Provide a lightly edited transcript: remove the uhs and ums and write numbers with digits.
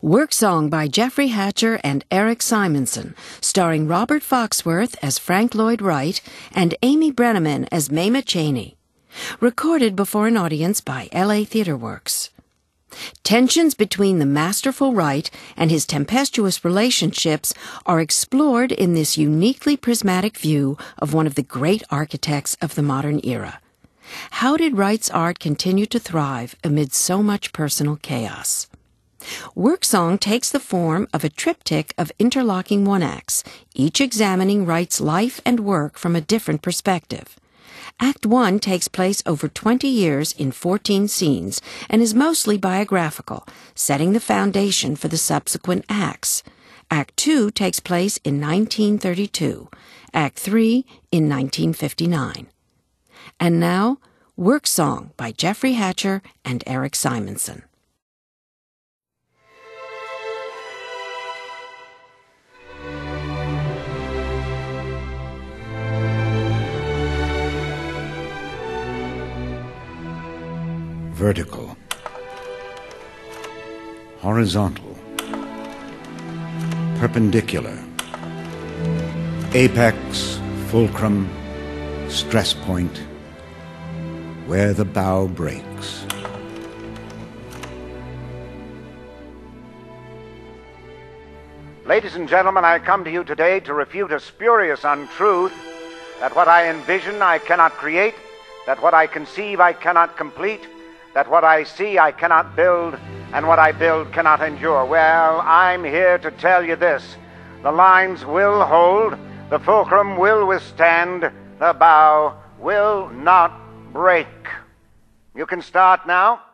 Work song by Jeffrey Hatcher and Eric Simonson, starring Robert Foxworth as Frank Lloyd Wright and Amy Brenneman as Mama Chaney. Recorded before an audience by LA Theatre Works. Tensions between the masterful Wright and his tempestuous relationships are explored in this uniquely prismatic view of one of the great architects of the modern era. How did Wright's art continue to thrive amid so much personal chaos? Work song takes the form of a triptych of interlocking one-acts, each examining Wright's life and work from a different perspective. Act 1 takes place over 20 years in 14 scenes and is mostly biographical, setting the foundation for the subsequent acts. Act 2 takes place in 1932, Act 3 in 1959. And now, Work Song by Jeffrey Hatcher and Eric Simonson. Vertical, horizontal, perpendicular, apex, fulcrum, stress point, where the bow breaks. Ladies and gentlemen, I come to you today to refute a spurious untruth that what I envision I cannot create, that what I conceive I cannot complete, that what I see I cannot build, and what I build cannot endure. Well, I'm here to tell you this. The lines will hold, the fulcrum will withstand, the bow will not break. You can start now.